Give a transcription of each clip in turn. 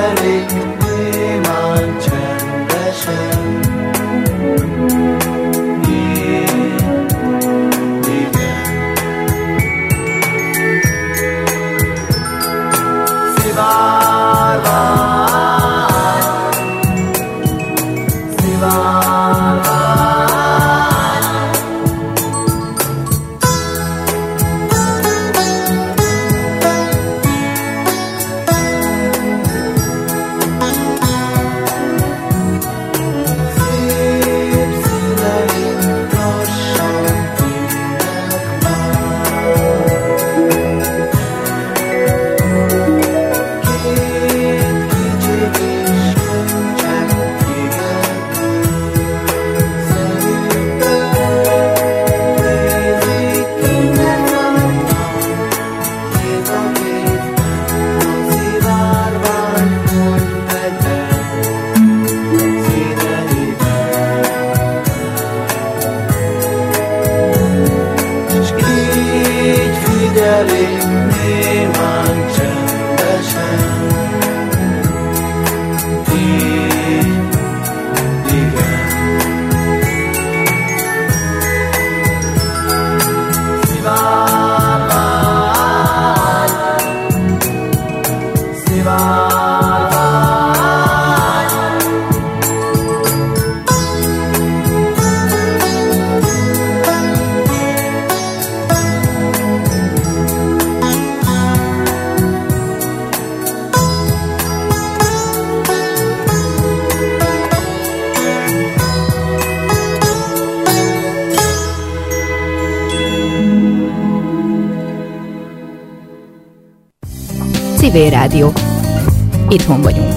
figyelünk némán csendesen. Civil Rádió. Itthon vagyunk.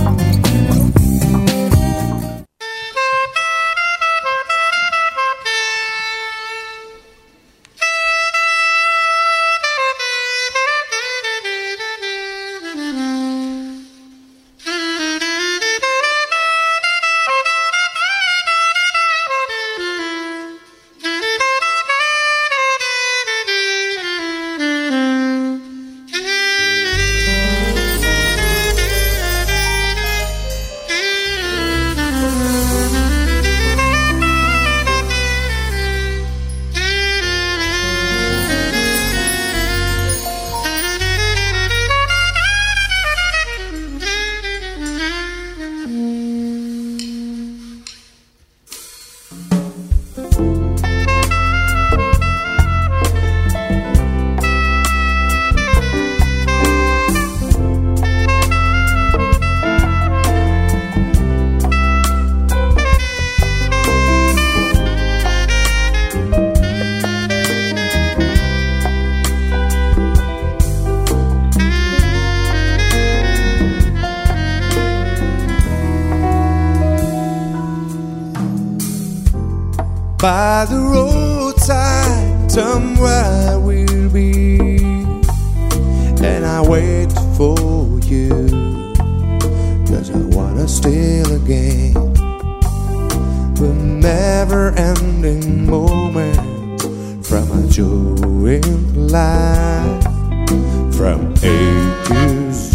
By the roadside, somewhere we'll be, and I wait for you, 'cause I wanna steal again the never-ending moment from a joy in life, from A to Z,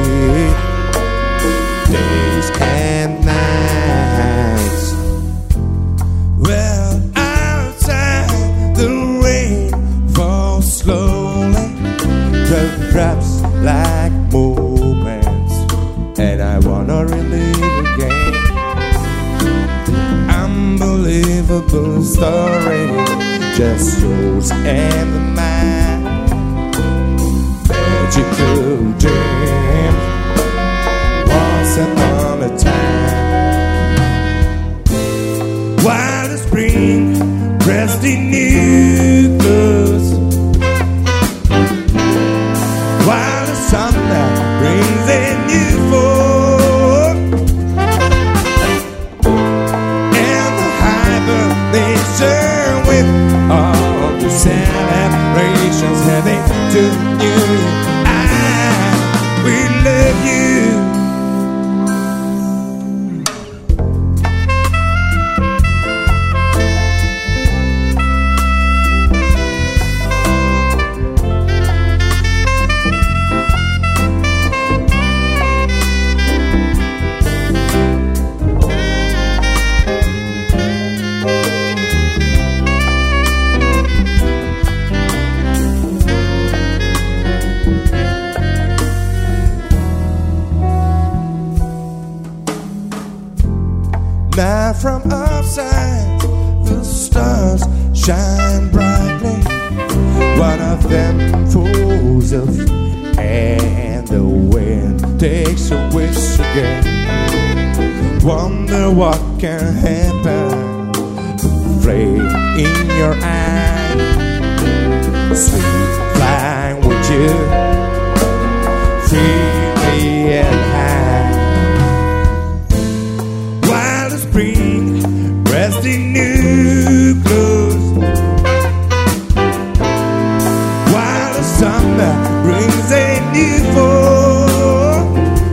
days and nights. Well, outside the rain falls slowly, the drops like moments, and I wanna relive again. Unbelievable story, just yours and mine. Magical dream, once upon a time. While the spring dressed in new clothes, while the sunlight brings a new fall, and the hibernation with all the celebrations heading to New Year. We love you. from upside, the stars shine brightly. One of them falls off, and the wind takes a wish again. Wonder what can happen. The flame in your eye, sweet flying with you, freely and high. While the spring rests in new clothes, while the summer brings a new fall,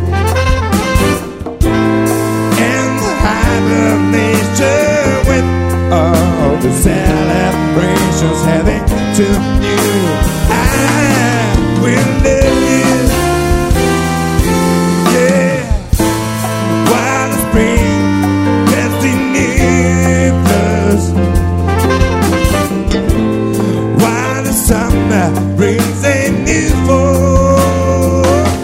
and the hibernation with all the celebrations heading to you, I will live you. Yeah, while the spring rests in new clothes, while the summer brings a new fall,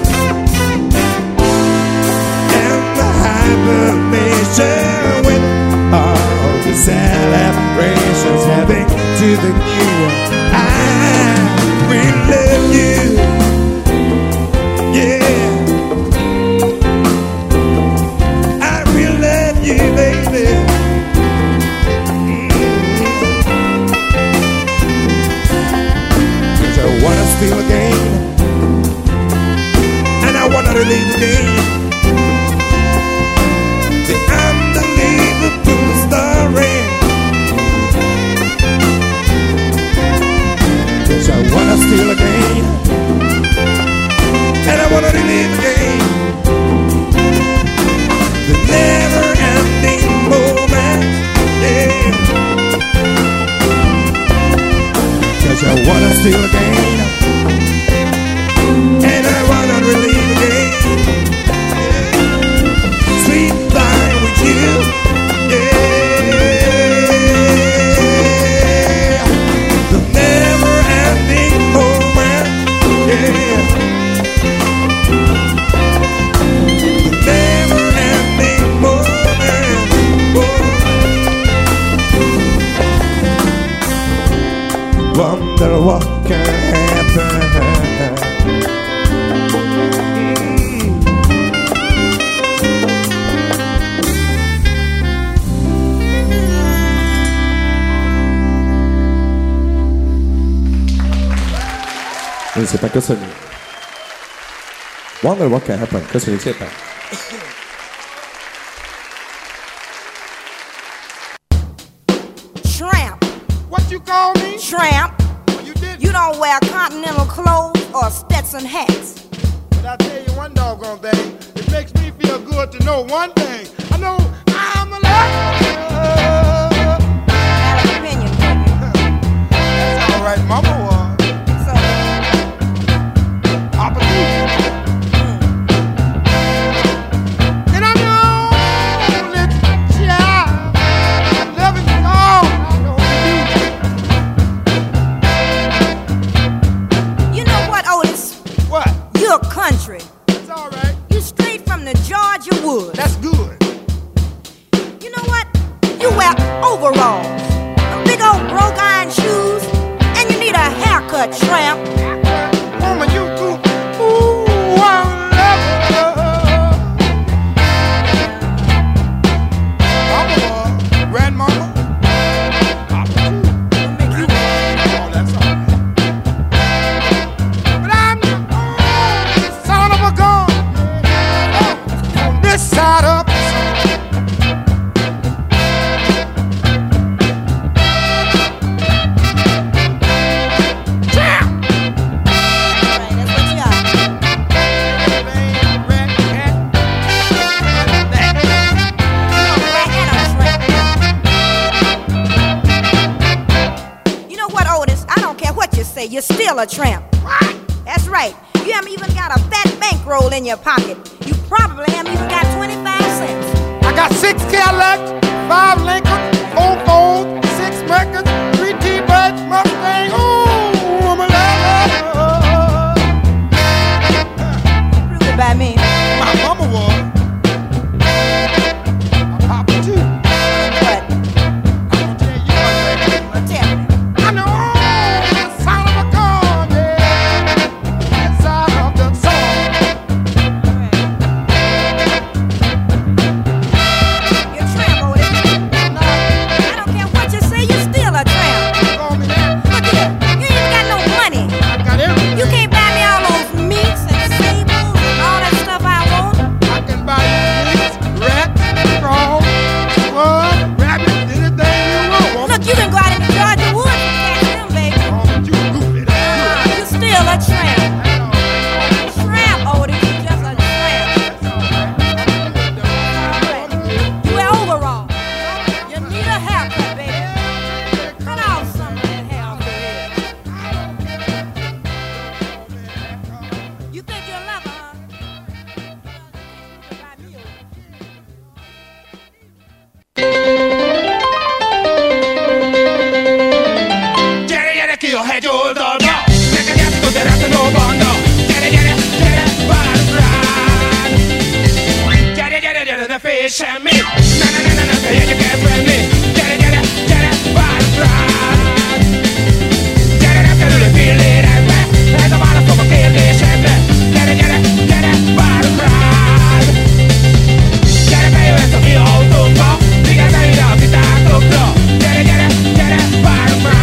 and the hibernation with all the celebrations heading to the new, I will love you. Yeah, I will love you, baby. Cause I wanna steal again, and I wanna relieve again the unbelievable story. Cause I wanna steal again, and I wanna relieve again the never-ending moment. Yeah, cause I wanna steal again, and I wanna relieve again. Yeah. Sweet flying with you. Yeah, the never-ending moment. Yeah, the never-ending moment. Oh. Wonder what can happen. Szépen köszönjük. Wonder what can happen. Köszönjük szépen. Tramp. What you call me? Tramp. Well, you did. You don't wear continental clothes or Stetson hats. But I tell you one doggone thing. It makes me feel good to know one thing. I know I'm alive. Not an opinion, baby. That's all right, Mama was. So, Papa too. And I'm the only child loving all I know you know what, Otis? what? You're country. That's all right. You straight from the Georgia woods. That's good. You know what? You wear overalls, them big old broke iron shoes, and you need a haircut, Tramp. Woman, you too. Ooh, I love her. Mama was. Grandmama. Papa too. Make you Oh, that's all right. But I'm the only son of a gun on this side of the sun. Tramp! right, that's what you are. Red cat. That. You know what, Otis? I don't care what you say, you're still a tramp. What? That's right. You haven't even got a fat bankroll in your pocket. You probably haven't even got 25 cents. I got 6 Cadillacs, 5 Lincoln, 4 Ford, 6 Mercury, 3 T-Birds, Mustang. Ooh, I'm a lover. Prove it by me. My mama was. My papa too. félni semmi. Ne jegyeket venni. Gyere, várunk rád. Gyere, nem kerül egy pilléredbe. Ez a válaszom a kérdésedre. Gyere, várunk rád. Gyere, bejöhetsz a mi autónkba. Vigyázz ide a titátokra. Gyere, várunk rád.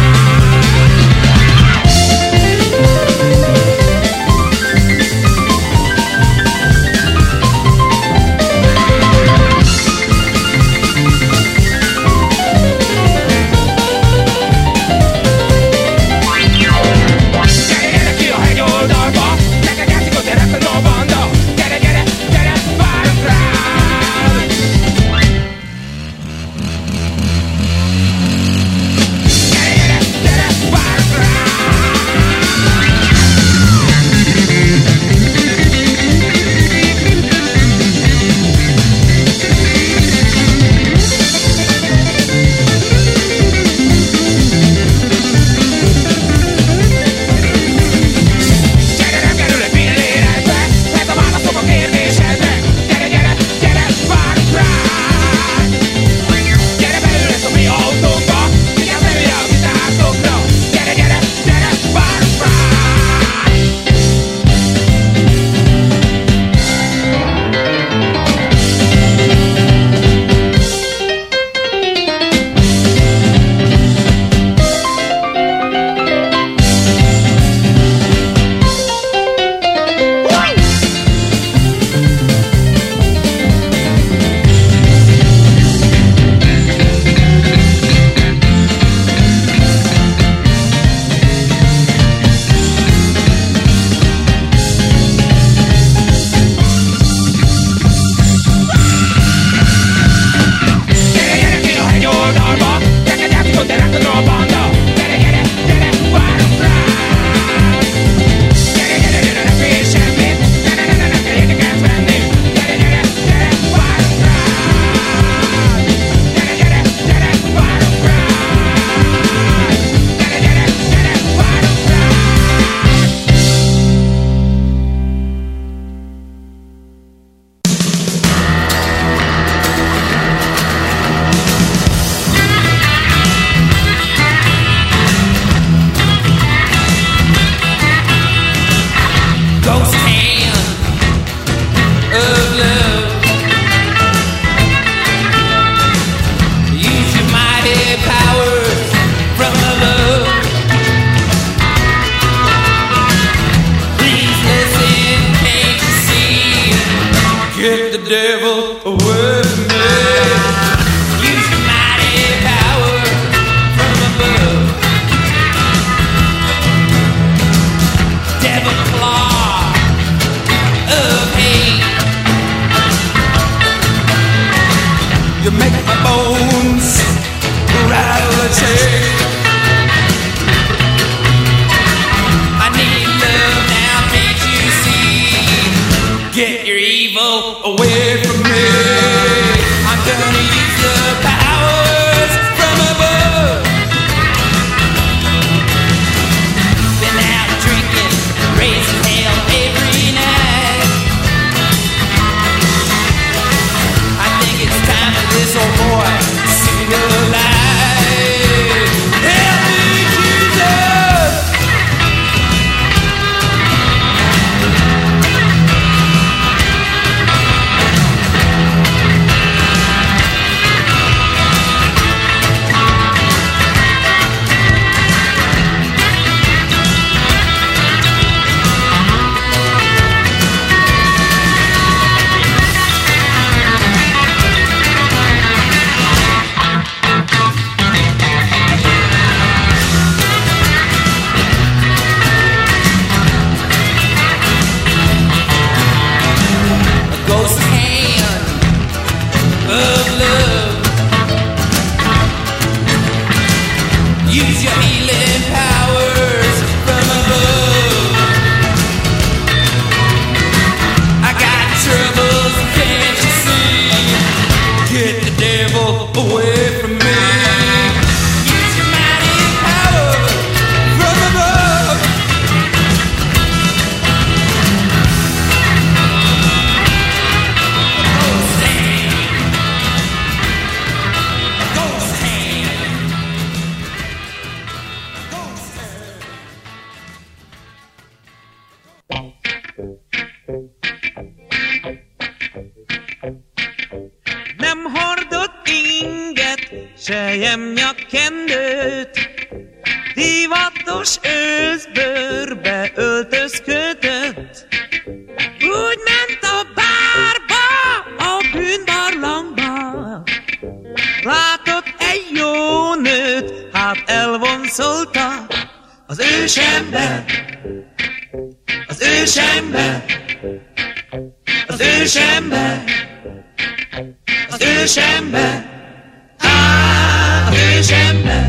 Nem hordott inget, sejem nyakkendőt, divatos őszbőrbe öltözködött. Úgy ment a bárba, a bűnbarlangba. Látott egy jó nőt, hát elvonszolta. Az ősember, az ősember, az ősember, az ősember, az ősember.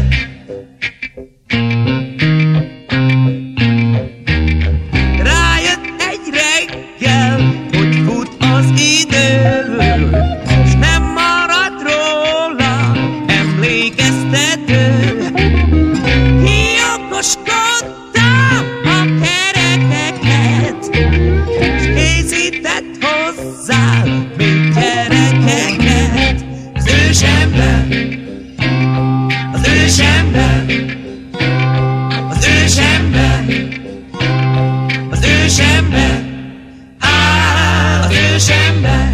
Rájött egy reggel, hogy fut az idő, s nem marad róla emlékeztető. Kiokoskodtam a kerekeket, s készített hozzá még gyerekeket. Az ősember, az ősember, az ősember, az ősember, az ősember.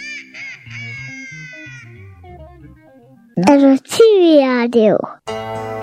Ez a Civil Rádió.